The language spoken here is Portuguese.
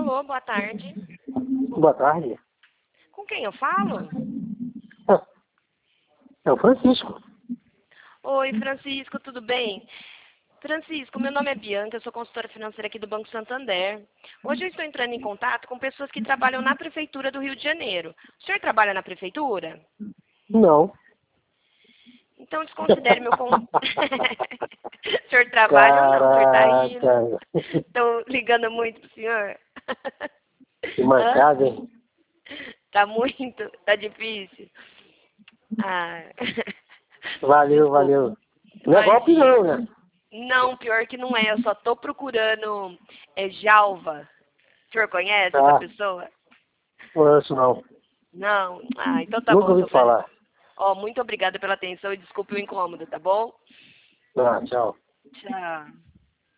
Alô, boa tarde. Boa tarde. Com quem eu falo? É o Francisco. Oi, Francisco, tudo bem? Francisco, meu nome é Bianca, eu sou consultora financeira aqui do Banco Santander. Hoje eu estou entrando em contato com pessoas que trabalham na Prefeitura do Rio de Janeiro. O senhor trabalha na Prefeitura? Não. Então desconsidere meu contato. O senhor trabalha ou não? O senhor está rindo? Caraca. Estou ligando muito pro senhor? Que mancada, hein? Tá muito, tá difícil. Ah. Valeu, Desculpa. valeu. Não é golpe não, né? Não, pior que não é. Eu só tô procurando Jalva. O senhor conhece essa Ah, pessoa? conheço não. Não? Ah, então tá Nunca bom, ouvi seu Francisco. falar. Ó, muito obrigada pela atenção e desculpe o incômodo, tá bom? Ah, tchau. Tchau.